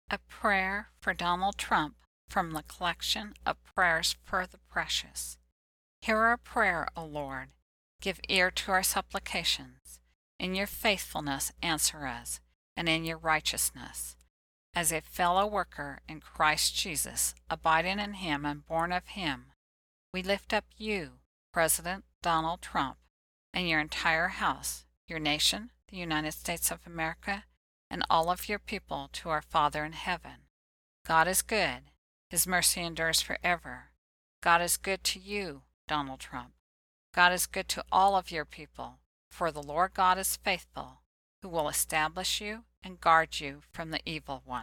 A prayer for Donald Trump from the collection of prayers for the precious. Hear our prayer, O Lord. Give ear to our supplications. In your faithfulness answer us, and in your righteousness. As a fellow worker in Christ Jesus, abiding in him and born of him, we lift up you, President Donald Trump, and your entire house, your nation, the United States of America, and all of your people to our Father in heaven. God is good. His mercy endures forever. God is good to you, Donald Trump. God is good to all of your people, for the Lord God is faithful, who will establish you and guard you from the evil one.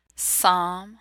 Psalm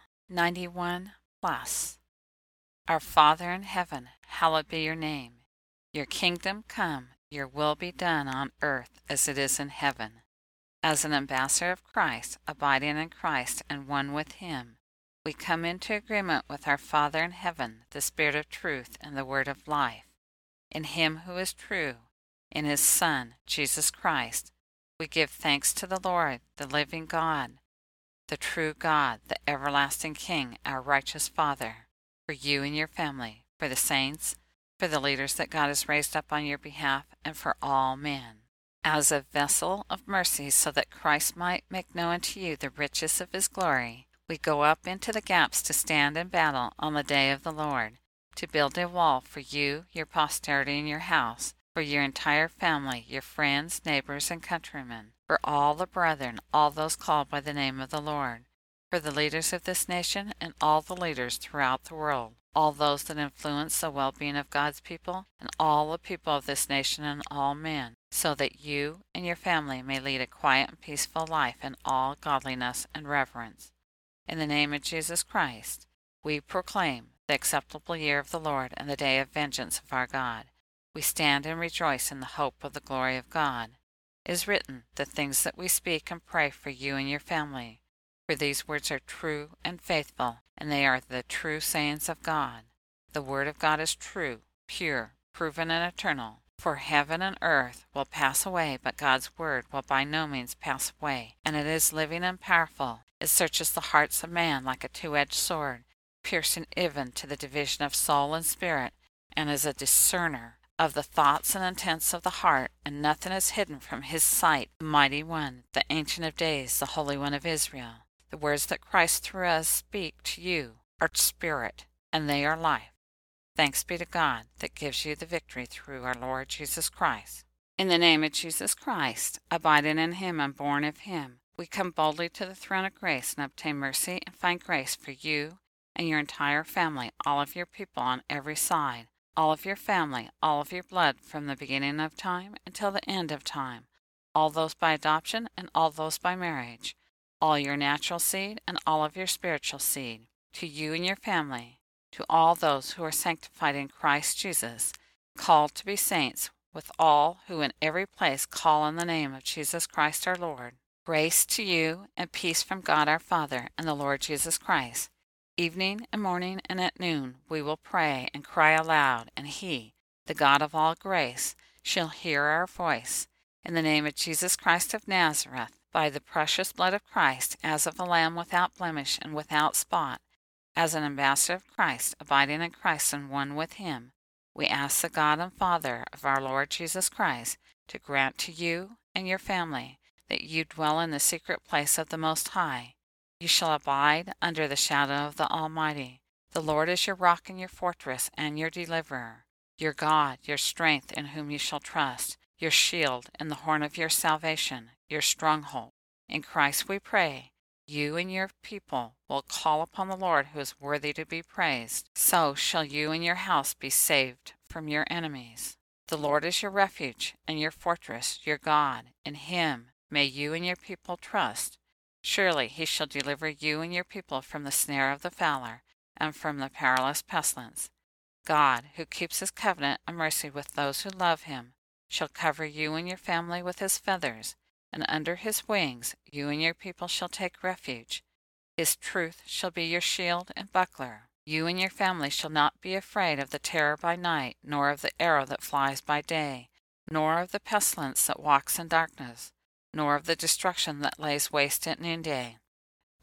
91 plus. Our Father in heaven, hallowed be your name. Your kingdom come, your will be done on earth as it is in heaven. As an ambassador of Christ, abiding in Christ and one with him, we come into agreement with our Father in heaven, the Spirit of truth and the Word of life. In him who is true, in his Son, Jesus Christ, we give thanks to the Lord, the living God, the true God, the everlasting King, our righteous Father, for you and your family, for the saints, for the leaders that God has raised up on your behalf, and for all men. As a vessel of mercy, so that Christ might make known to you the riches of his glory, we go up into the gaps to stand in battle on the day of the Lord, to build a wall for you, your posterity, and your house, for your entire family, your friends, neighbors, and countrymen, for all the brethren, all those called by the name of the Lord, for the leaders of this nation and all the leaders throughout the world, all those that influence the well-being of God's people, and all the people of this nation and all men, so that you and your family may lead a quiet and peaceful life in all godliness and reverence. In the name of Jesus Christ, we proclaim the acceptable year of the Lord and the day of vengeance of our God. We stand and rejoice in the hope of the glory of God. It is written, the things that we speak and pray for you and your family, for these words are true and faithful, and they are the true sayings of God. The word of God is true, pure, proven, and eternal. For heaven and earth will pass away, but God's word will by no means pass away, and it is living and powerful. It searches the hearts of man like a two-edged sword, piercing even to the division of soul and spirit, and is a discerner of the thoughts and intents of the heart, and nothing is hidden from his sight. The Mighty One, the Ancient of Days, the Holy One of Israel. The words that Christ through us speak to you are spirit, and they are life. Thanks be to God that gives you the victory through our Lord Jesus Christ. In the name of Jesus Christ, abiding in him and born of him, we come boldly to the throne of grace and obtain mercy and find grace for you and your entire family, all of your people on every side, all of your family, all of your blood from the beginning of time until the end of time, all those by adoption and all those by marriage, all your natural seed and all of your spiritual seed, to you and your family, to all those who are sanctified in Christ Jesus, called to be saints, with all who in every place call on the name of Jesus Christ our Lord. Grace to you and peace from God our Father and the Lord Jesus Christ. Evening and morning and at noon we will pray and cry aloud, and he, the God of all grace, shall hear our voice. In the name of Jesus Christ of Nazareth, by the precious blood of Christ, as of a lamb without blemish and without spot, as an ambassador of Christ, abiding in Christ and one with him, we ask the God and Father of our Lord Jesus Christ to grant to you and your family that you dwell in the secret place of the Most High. You shall abide under the shadow of the Almighty. The Lord is your rock and your fortress and your deliverer, your God, your strength in whom you shall trust, your shield and the horn of your salvation, your stronghold. In Christ we pray. You and your people will call upon the Lord who is worthy to be praised. So shall you and your house be saved from your enemies. The Lord is your refuge and your fortress, your God. In him may you and your people trust. Surely he shall deliver you and your people from the snare of the fowler and from the perilous pestilence. God, who keeps his covenant and mercy with those who love him, shall cover you and your family with his feathers, and under his wings you and your people shall take refuge. His truth shall be your shield and buckler. You and your family shall not be afraid of the terror by night, nor of the arrow that flies by day, nor of the pestilence that walks in darkness, nor of the destruction that lays waste at noonday.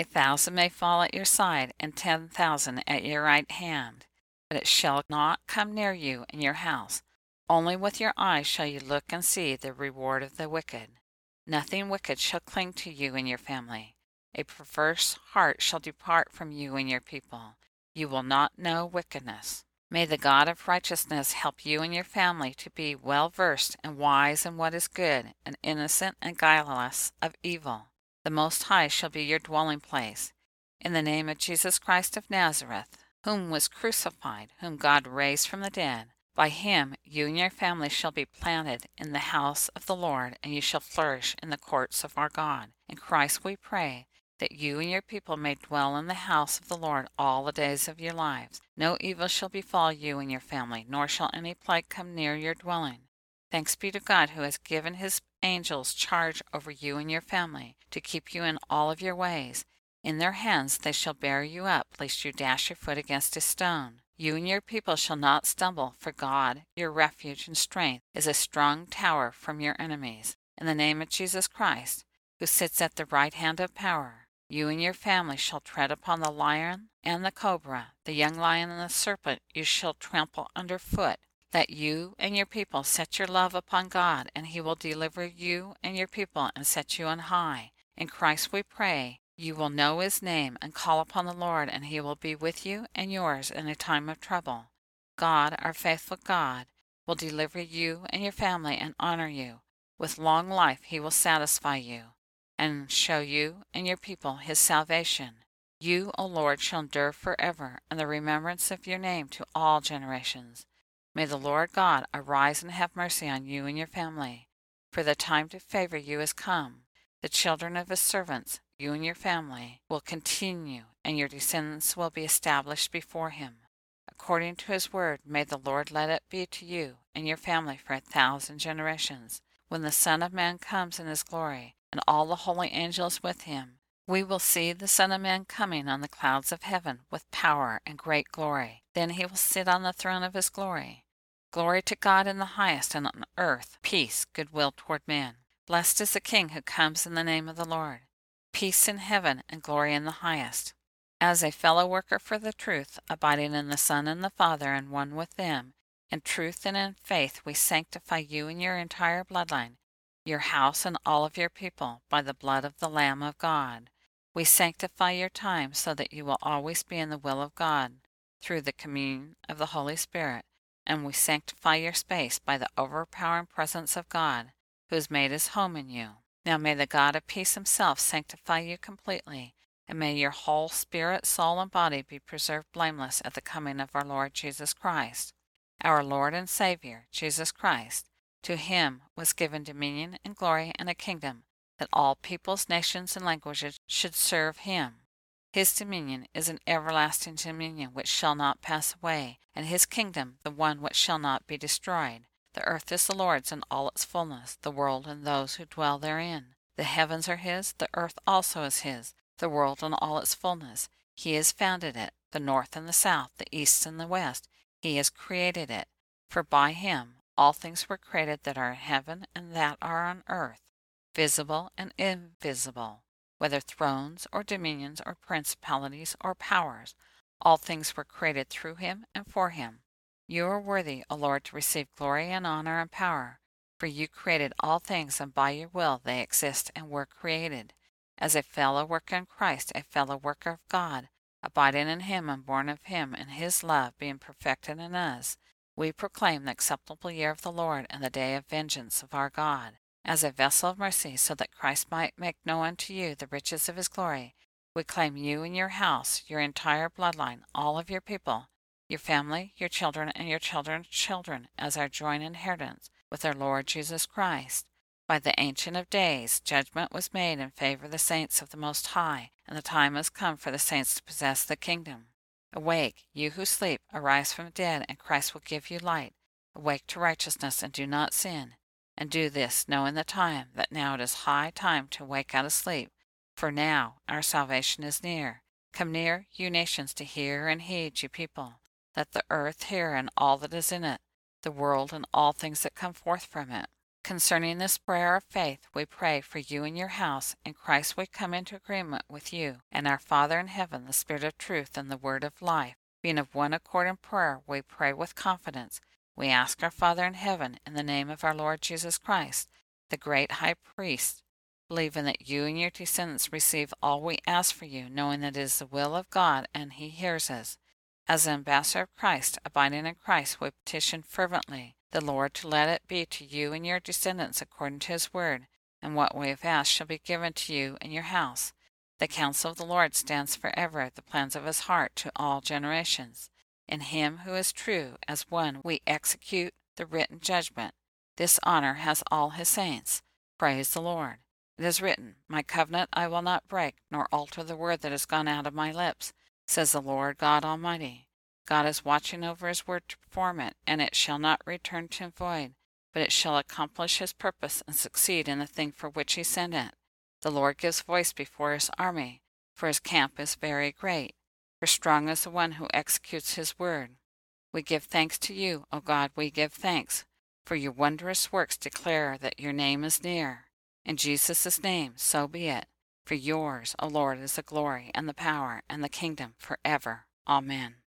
1,000 may fall at your side, and 10,000 at your right hand, but it shall not come near you and your house. Only with your eyes shall you look and see the reward of the wicked. Nothing wicked shall cling to you and your family. A perverse heart shall depart from you and your people. You will not know wickedness. May the God of righteousness help you and your family to be well versed and wise in what is good, and innocent and guileless of evil. The Most High shall be your dwelling place. In the name of Jesus Christ of Nazareth, whom was crucified, whom God raised from the dead, by him you and your family shall be planted in the house of the Lord, and you shall flourish in the courts of our God. In Christ we pray, that you and your people may dwell in the house of the Lord all the days of your lives. No evil shall befall you and your family, nor shall any plague come near your dwelling. Thanks be to God, who has given his angels charge over you and your family, to keep you in all of your ways. In their hands they shall bear you up, lest you dash your foot against a stone. You and your people shall not stumble, for God, your refuge and strength, is a strong tower from your enemies. In the name of Jesus Christ, who sits at the right hand of power, you and your family shall tread upon the lion and the cobra, the young lion and the serpent you shall trample under foot. Let you and your people set your love upon God, and he will deliver you and your people and set you on high. In Christ we pray, you will know his name and call upon the Lord, and he will be with you and yours in a time of trouble. God, our faithful God, will deliver you and your family and honor you. With long life he will satisfy you, and show you and your people his salvation. You, O Lord, shall endure forever, and the remembrance of your name to all generations. May the Lord God arise and have mercy on you and your family, for the time to favor you is come. The children of his servants, you and your family, will continue, and your descendants will be established before him. According to his word, may the Lord let it be to you and your family for 1,000 generations. When the Son of Man comes in his glory, and all the holy angels with him, we will see the Son of Man coming on the clouds of heaven with power and great glory. Then he will sit on the throne of his glory. Glory to God in the highest, and on earth peace, goodwill toward men. Blessed is the King who comes in the name of the Lord. Peace in heaven and glory in the highest. As a fellow worker for the truth, abiding in the Son and the Father, and one with them, in truth and in faith we sanctify you and your entire bloodline, your house and all of your people, by the blood of the Lamb of God. We sanctify your time so that you will always be in the will of God, through the communion of the Holy Spirit, and we sanctify your space by the overpowering presence of God, who has made his home in you. Now may the God of peace himself sanctify you completely, and may your whole spirit, soul, and body be preserved blameless at the coming of our Lord Jesus Christ. Our Lord and Savior, Jesus Christ, to him was given dominion and glory and a kingdom, that all peoples, nations, and languages should serve him. His dominion is an everlasting dominion which shall not pass away, and his kingdom the one which shall not be destroyed. The earth is the Lord's and all its fullness, the world and those who dwell therein. The heavens are his, the earth also is his, the world and all its fullness. He has founded it, the north and the south, the east and the west. He has created it. For by him all things were created that are in heaven and that are on earth, visible and invisible, whether thrones or dominions or principalities or powers. All things were created through him and for him. You are worthy, O Lord, to receive glory and honor and power, for you created all things, and by your will they exist and were created. As a fellow worker in Christ, a fellow worker of God, abiding in him and born of him, and his love being perfected in us, we proclaim the acceptable year of the Lord and the day of vengeance of our God. As a vessel of mercy, so that Christ might make known unto you the riches of his glory, we claim you and your house, your entire bloodline, all of your people, your family, your children, and your children's children, as our joint inheritance with our Lord Jesus Christ. By the Ancient of Days, judgment was made in favor of the saints of the Most High, and the time has come for the saints to possess the kingdom. Awake, you who sleep, arise from the dead, and Christ will give you light. Awake to righteousness, and do not sin. And do this, knowing the time, that now it is high time to wake out of sleep. For now our salvation is near. Come near, you nations, to hear and heed, you people. Let the earth hear and all that is in it, the world and all things that come forth from it. Concerning this prayer of faith, we pray for you and your house. In Christ we come into agreement with you and our Father in heaven, the Spirit of truth and the Word of life. Being of one accord in prayer, we pray with confidence. We ask our Father in heaven, in the name of our Lord Jesus Christ, the great High Priest, believing that you and your descendants receive all we ask for you, knowing that it is the will of God and He hears us. As an ambassador of Christ, abiding in Christ, we petition fervently the Lord to let it be to you and your descendants according to His word, and what we have asked shall be given to you and your house. The counsel of the Lord stands forever, the plans of His heart to all generations. In Him who is true, as one we execute the written judgment. This honor has all His saints. Praise the Lord. It is written, My covenant I will not break, nor alter the word that has gone out of my lips, says the Lord God Almighty. God is watching over His word to perform it, and it shall not return to Him void, but it shall accomplish His purpose and succeed in the thing for which He sent it. The Lord gives voice before His army, for His camp is very great. For strong is the one who executes His word. We give thanks to you, O God, we give thanks, for your wondrous works declare that your name is near. In Jesus' name, so be it. For yours, O Lord, is the glory and the power and the kingdom forever. Amen.